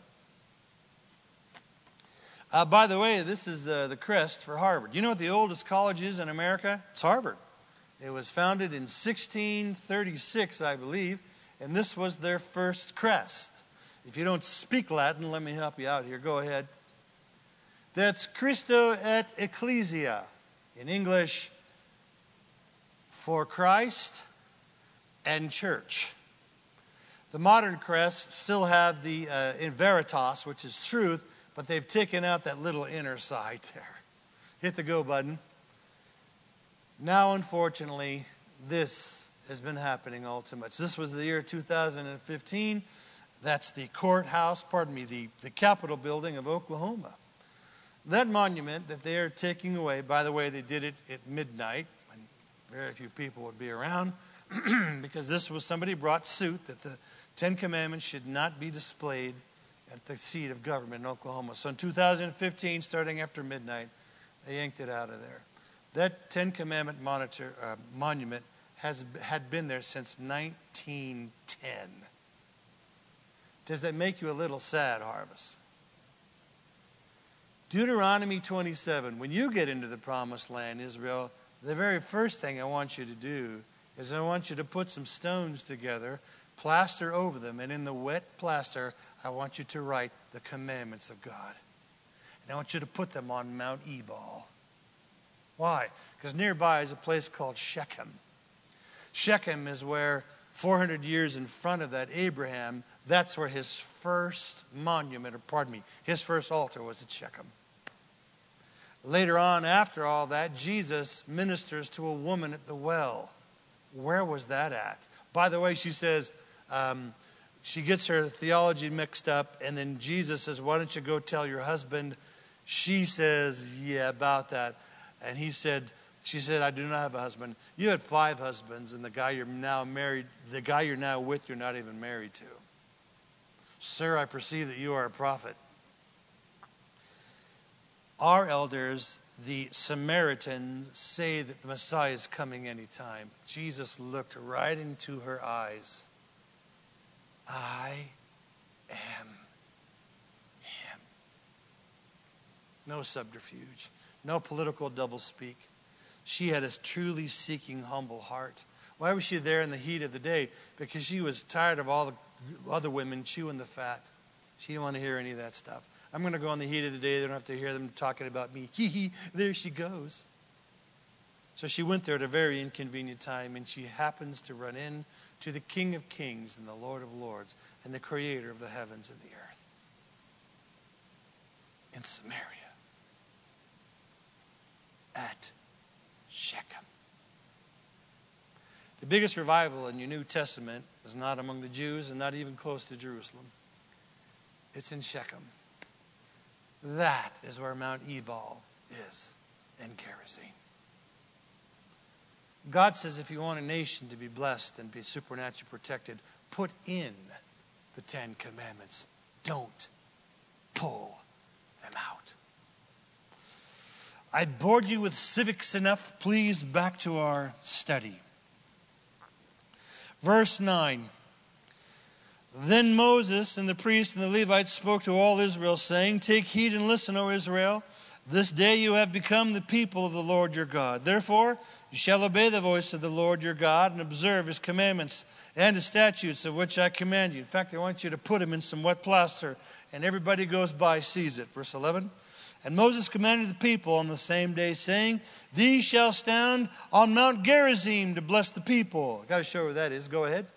By the way, this is the crest for Harvard. You know what the oldest college is in America? It's Harvard. It was founded in 1636, I believe, and this was their first crest. If you don't speak Latin, let me help you out here. Go ahead. That's Christo et Ecclesia. In English, for Christ and church. The modern crests still have the in veritas, which is truth, but they've taken out that little inner side there. Hit the go button. Now, unfortunately, this has been happening all too much. This was the year 2015. That's the the Capitol building of Oklahoma. That monument that they are taking away, by the way, they did it at midnight when very few people would be around, because somebody brought suit that the 10 Commandments should not be displayed at the seat of government in Oklahoma. So in 2015, starting after midnight, they yanked it out of there. That 10 Commandment monument had been there since 1910. Does that make you a little sad, Harvest? Deuteronomy 27, when you get into the promised land, Israel, the very first thing I want you to do is I want you to put some stones together, plaster over them, and in the wet plaster, I want you to write the commandments of God. And I want you to put them on Mount Ebal. Why? Because nearby is a place called Shechem. Shechem is where 400 years in front of that Abraham, that's where his first his first altar was at Shechem. Later on, after all that, Jesus ministers to a woman at the well. Where was that at? By the way, she says, she gets her theology mixed up, and then Jesus says, why don't you go tell your husband? She says, yeah, about that. And she said, I do not have a husband. You had 5 husbands, and the guy you're now with, you're not even married to. Sir, I perceive that you are a prophet. Our elders, the Samaritans, say that the Messiah is coming anytime. Jesus looked right into her eyes. I am him. No subterfuge. No political doublespeak. She had a truly seeking, humble heart. Why was she there in the heat of the day? Because she was tired of all the other women chewing the fat. She didn't want to hear any of that stuff. I'm going to go in the heat of the day. They don't have to hear them talking about me. Hee hee, there she goes. So she went there at a very inconvenient time, and she happens to run in to the King of Kings and the Lord of Lords and the Creator of the heavens and the earth in Samaria at Shechem. The biggest revival in your New Testament is not among the Jews and not even close to Jerusalem. It's in Shechem. That is where Mount Ebal is, in Gerizim. God says if you want a nation to be blessed and be supernaturally protected, put in the 10 Commandments. Don't pull them out. I bored you with civics enough. Please, back to our study. Verse 9. Then Moses and the priests and the Levites spoke to all Israel, saying, take heed and listen, O Israel. This day you have become the people of the Lord your God. Therefore, you shall obey the voice of the Lord your God and observe his commandments and his statutes of which I command you. In fact, I want you to put them in some wet plaster, and everybody goes by sees it. Verse 11. And Moses commanded the people on the same day, saying, these shall stand on Mount Gerizim to bless the people. I've got to show you where that is. Go ahead.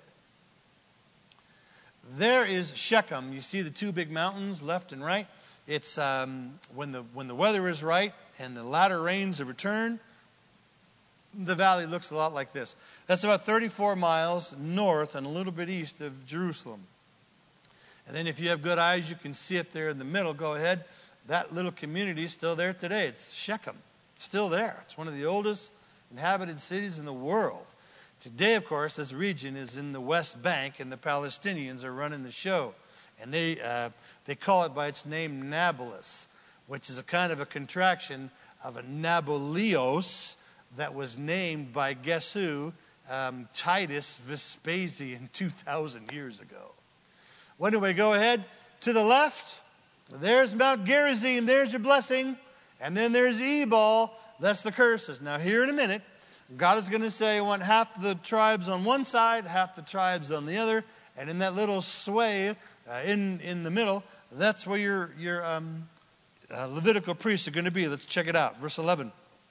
There is Shechem. You see the 2 big mountains, left and right. It's when the weather is right and the latter rains have returned, the valley looks a lot like this. That's about 34 miles north and a little bit east of Jerusalem. And then if you have good eyes, you can see up there in the middle. Go ahead. That little community is still there today. It's Shechem. It's still there. It's one of the oldest inhabited cities in the world. Today, of course, this region is in the West Bank, and the Palestinians are running the show. And they call it by its name Nablus, which is a kind of a contraction of a Naboleos that was named by, guess who? Titus Vespasian 2,000 years ago. Well, anyway, go ahead. To the left, there's Mount Gerizim. There's your blessing. And then there's Ebal. That's the curses. Now, here in a minute, God is going to say, I want half the tribes on one side, half the tribes on the other. And in that little sway in the middle, that's where your Levitical priests are going to be. Let's check it out. Verse 11.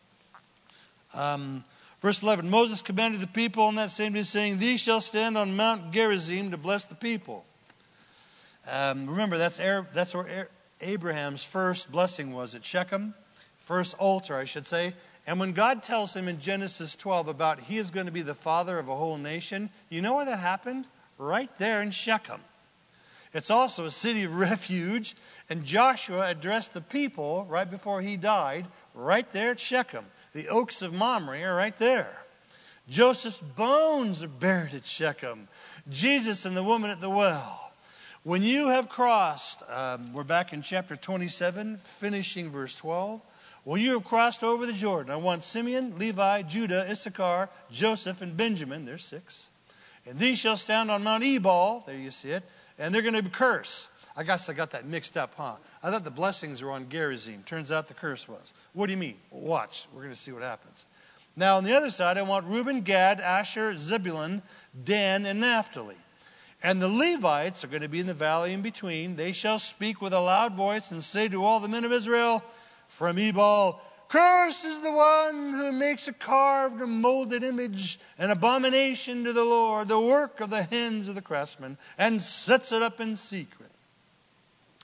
Verse 11. Moses commanded the people on that same day, saying, these shall stand on Mount Gerizim to bless the people. Remember, that's where Abraham's first blessing was, at Shechem. First altar, I should say. And when God tells him in Genesis 12 about he is going to be the father of a whole nation, you know where that happened? Right there in Shechem. It's also a city of refuge. And Joshua addressed the people right before he died, right there at Shechem. The oaks of Mamre are right there. Joseph's bones are buried at Shechem. Jesus and the woman at the well. When you have crossed, we're back in chapter 27, finishing verse 12. When you have crossed over the Jordan, I want Simeon, Levi, Judah, Issachar, Joseph, and Benjamin. There's 6. And these shall stand on Mount Ebal. There you see it. And they're going to curse. I guess I got that mixed up, huh? I thought the blessings were on Gerizim. Turns out the curse was. What do you mean? Well, watch. We're going to see what happens. Now, on the other side, I want Reuben, Gad, Asher, Zebulun, Dan, and Naphtali. And the Levites are going to be in the valley in between. They shall speak with a loud voice and say to all the men of Israel, from Ebal, cursed is the one who makes a carved or molded image, an abomination to the Lord, the work of the hands of the craftsman, and sets it up in secret.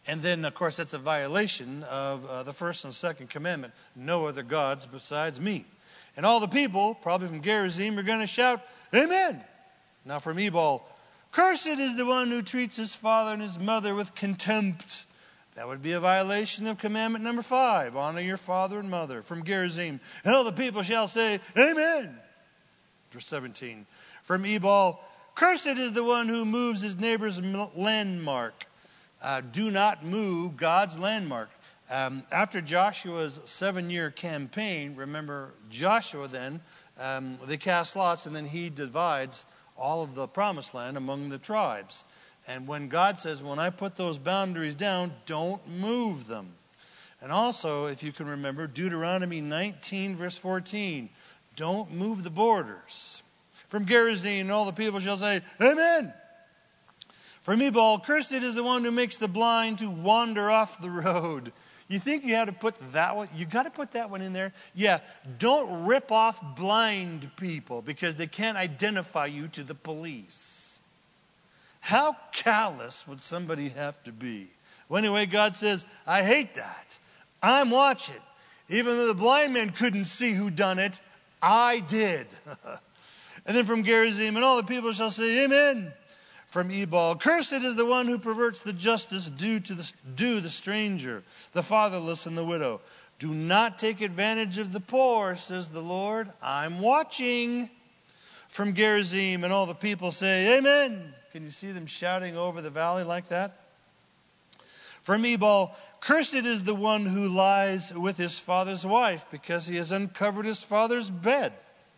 And then, of course, that's a violation of the first and second commandment. No other gods besides me. And all the people, probably from Gerizim, are going to shout, Amen. Now from Ebal, cursed is the one who treats his father and his mother with contempt. That would be a violation of commandment number 5. Honor your father and mother. From Gerizim, and all the people shall say, Amen. Verse 17. From Ebal, cursed is the one who moves his neighbor's landmark. Do not move God's landmark. After Joshua's 7-year campaign, remember Joshua then, they cast lots and then he divides all of the promised land among the tribes. And when God says, when I put those boundaries down, don't move them. And also, if you can remember, Deuteronomy 19 verse 14, don't move the borders. From Gerizim, all the people shall say, Amen. From Ebal, cursed is the one who makes the blind to wander off the road. You think you had to put that one? You got to put that one in there? Yeah, don't rip off blind people because they can't identify you to the police. How callous would somebody have to be? Well, anyway, God says, I hate that. I'm watching. Even though the blind man couldn't see who done it, I did. And then from Gerizim, and all the people shall say, Amen. From Ebal, cursed is the one who perverts the justice due the stranger, the fatherless, and the widow. Do not take advantage of the poor, says the Lord. I'm watching. From Gerizim, and all the people say, Amen. Can you see them shouting over the valley like that? From Ebal, cursed is the one who lies with his father's wife, because he has uncovered his father's bed.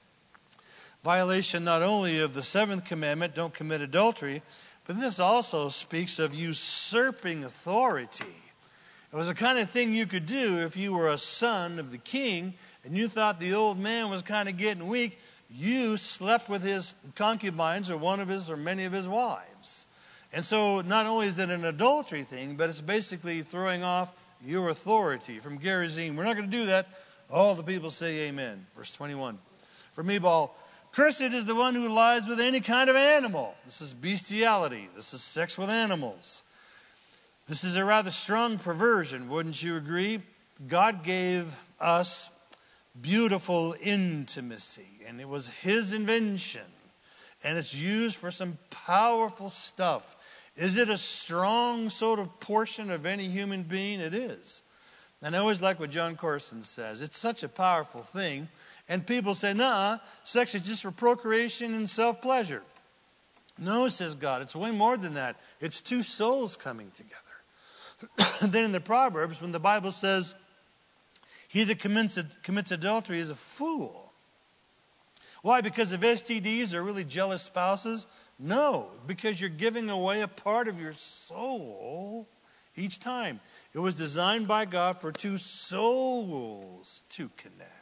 Violation not only of the 7th commandment, don't commit adultery, but this also speaks of usurping authority. It was the kind of thing you could do if you were a son of the king and you thought the old man was kind of getting weak. You slept with his concubines or one of his or many of his wives. And so not only is it an adultery thing, but it's basically throwing off your authority. From Gerizim, we're not going to do that. All the people say amen. Verse 21. From Ebal, cursed is the one who lies with any kind of animal. This is bestiality. This is sex with animals. This is a rather strong perversion, wouldn't you agree? God gave us beautiful intimacy, and it was his invention, and it's used for some powerful stuff. Is it a strong sort of portion of any human being? It is. And I always like what John Corson says. It's such a powerful thing. And people say, nah, sex is just for procreation and self-pleasure. No, says God, it's way more than that. It's two souls coming together. Then in the Proverbs, when the Bible says, he that commits adultery is a fool. Why? Because of STDs or really jealous spouses? No, because you're giving away a part of your soul each time. It was designed by God for two souls to connect.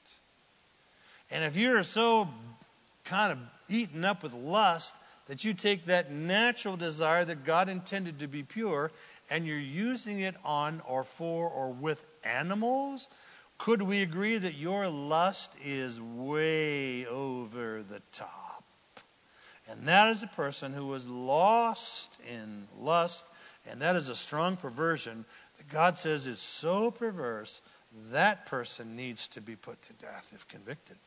And if you're so kind of eaten up with lust that you take that natural desire that God intended to be pure and you're using it on or for or with animals, could we agree that your lust is way over the top? And that is a person who was lost in lust, and that is a strong perversion that God says is so perverse that person needs to be put to death if convicted.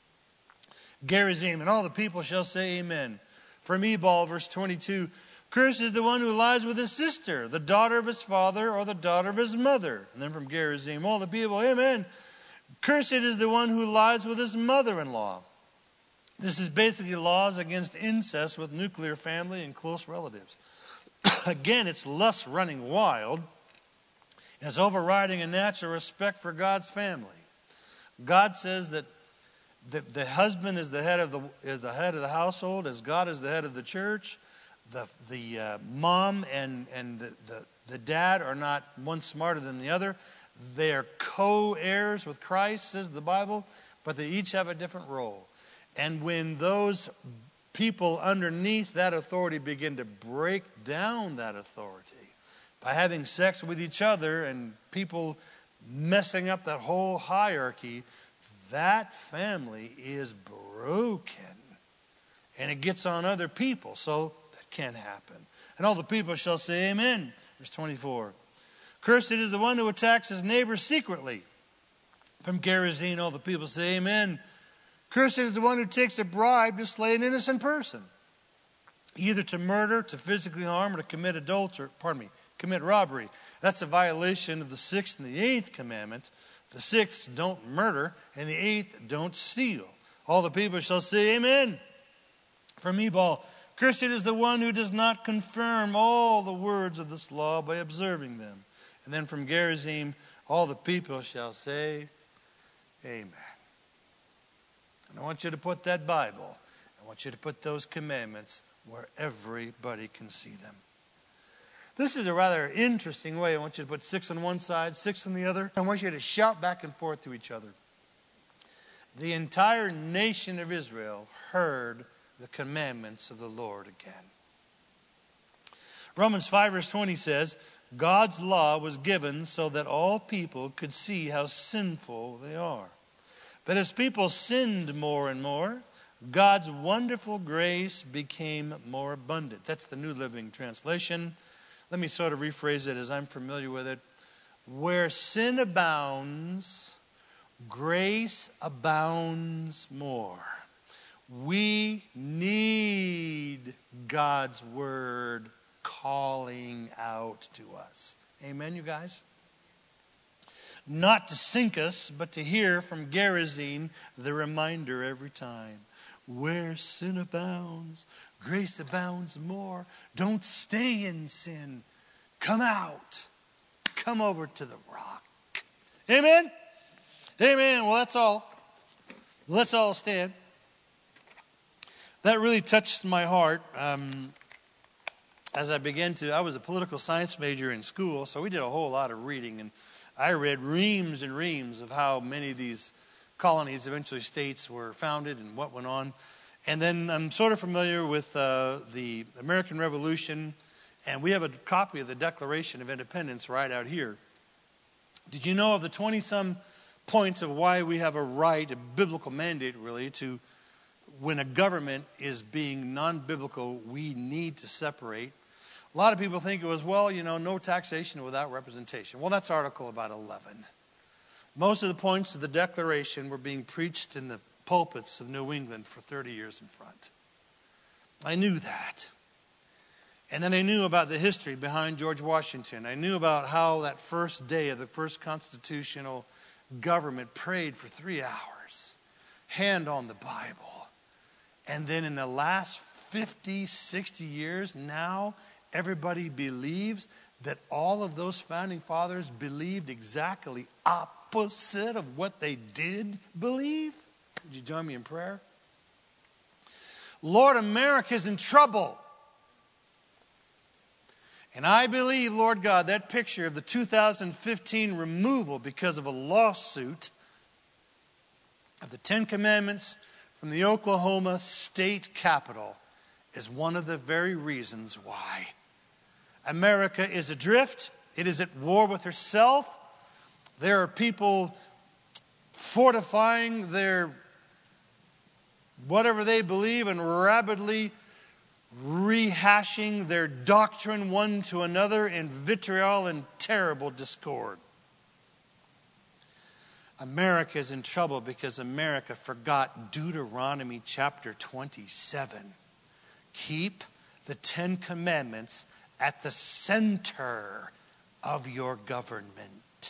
Gerizim, and all the people shall say amen. From Ebal, verse 22, cursed is the one who lies with his sister, the daughter of his father or the daughter of his mother. And then from Gerizim, all the people, amen. Cursed is the one who lies with his mother-in-law. This is basically laws against incest with nuclear family and close relatives. Again, it's lust running wild. And it's overriding a natural respect for God's family. God says that the husband is the head of the household, as God is the head of the church. The mom and the dad are not one smarter than the other. They are co-heirs with Christ, says the Bible, but they each have a different role. And when those people underneath that authority begin to break down that authority by having sex with each other and people messing up that whole hierarchy, that family is broken. And it gets on other people, so that can't happen. And all the people shall say amen. Verse 24. Cursed is the one who attacks his neighbor secretly. From Gerizim, all the people say amen. Cursed is the one who takes a bribe to slay an innocent person, either to murder, to physically harm, or to commit robbery. That's a violation of the 6th and the 8th commandment. The 6th, don't murder, and the 8th, don't steal. All the people shall say amen. From Ebal, cursed is the one who does not confirm all the words of this law by observing them. And then from Gerizim, all the people shall say amen. And I want you to put that Bible, I want you to put those commandments where everybody can see them. This is a rather interesting way. I want you to put 6 on one side, 6 on the other. I want you to shout back and forth to each other. The entire nation of Israel heard the commandments of the Lord again. Romans 5 verse 20 says, God's law was given so that all people could see how sinful they are. But as people sinned more and more, God's wonderful grace became more abundant. That's the New Living Translation. Let me sort of rephrase it as I'm familiar with it. Where sin abounds, grace abounds more. We need God's word calling out to us. Amen, you guys? Not to sink us, but to hear from Gerizim the reminder every time. Where sin abounds, grace abounds more. Don't stay in sin. Come out. Come over to the rock. Amen? Amen. Well, that's all. Let's all stand. That really touched my heart. As I was a political science major in school, so we did a whole lot of reading, and I read reams and reams of how many of these colonies, eventually states, were founded and what went on. And then I'm sort of familiar with the American Revolution, and we have a copy of the Declaration of Independence right out here. Did you know of the 20-some points of why we have a right, a biblical mandate really, to when a government is being non-biblical, we need to separate? A lot of people think it was, no taxation without representation. Well, that's article about 11. Most of the points of the Declaration were being preached in the pulpits of New England for 30 years in front. I knew that. And then I knew about the history behind George Washington. I knew about how that first day of the first constitutional government prayed for 3 hours, hand on the Bible. And then in the last 50, 60 years, now everybody believes that all of those founding fathers believed exactly opposite of what they did believe. Would you join me in prayer? Lord, America's in trouble. And I believe, Lord God, that picture of the 2015 removal because of a lawsuit of the 10 Commandments from the Oklahoma State Capitol is one of the very reasons why. America is adrift. It is at war with herself. There are people fortifying their whatever they believe and rapidly rehashing their doctrine one to another in vitriol and terrible discord. America is in trouble because America forgot Deuteronomy chapter 27. Keep the 10 Commandments at the center of your government.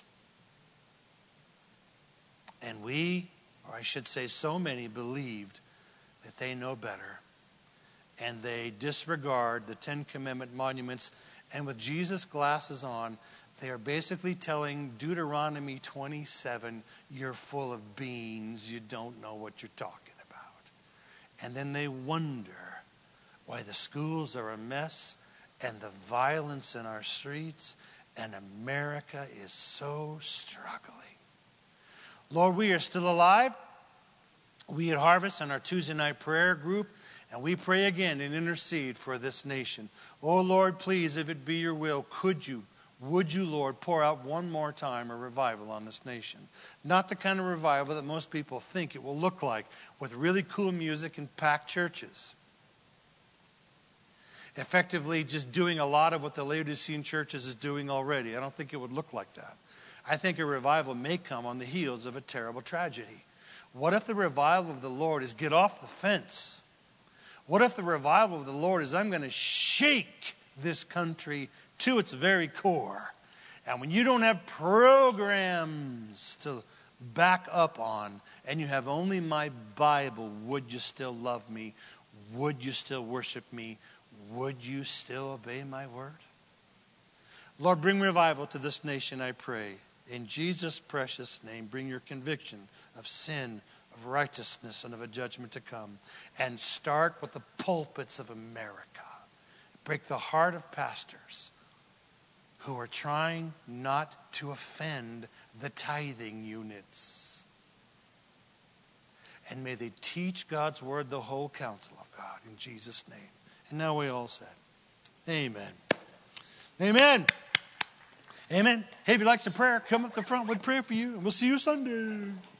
And we, or I should say so many, believed that they know better. And they disregard the 10 Commandment monuments. And with Jesus' glasses on, they are basically telling Deuteronomy 27, you're full of beans, you don't know what you're talking about. And then they wonder why the schools are a mess and the violence in our streets and America is so struggling. Lord, we are still alive. We at Harvest on our Tuesday night prayer group, and we pray again and intercede for this nation. Oh Lord, please, if it be your will, would you, Lord, pour out one more time a revival on this nation? Not the kind of revival that most people think it will look like, with really cool music and packed churches. effectively just doing a lot of what the Laodicean churches is doing already. I don't think it would look like that. I think a revival may come on the heels of a terrible tragedy. What if the revival of the Lord is get off the fence? What if the revival of the Lord is I'm going to shake this country to its very core? And when you don't have programs to back up on and you have only my Bible, would you still love me? Would you still worship me? Would you still obey my word? Lord, bring revival to this nation, I pray. In Jesus' precious name, bring your conviction of sin, of righteousness, and of a judgment to come. And start with the pulpits of America. Break the heart of pastors who are trying not to offend the tithing units. And may they teach God's word, the whole counsel of God, in Jesus' name. And now we all said, amen. Amen. Amen. Hey, if you'd like some prayer, come up the front. We'll pray for you, and we'll see you Sunday.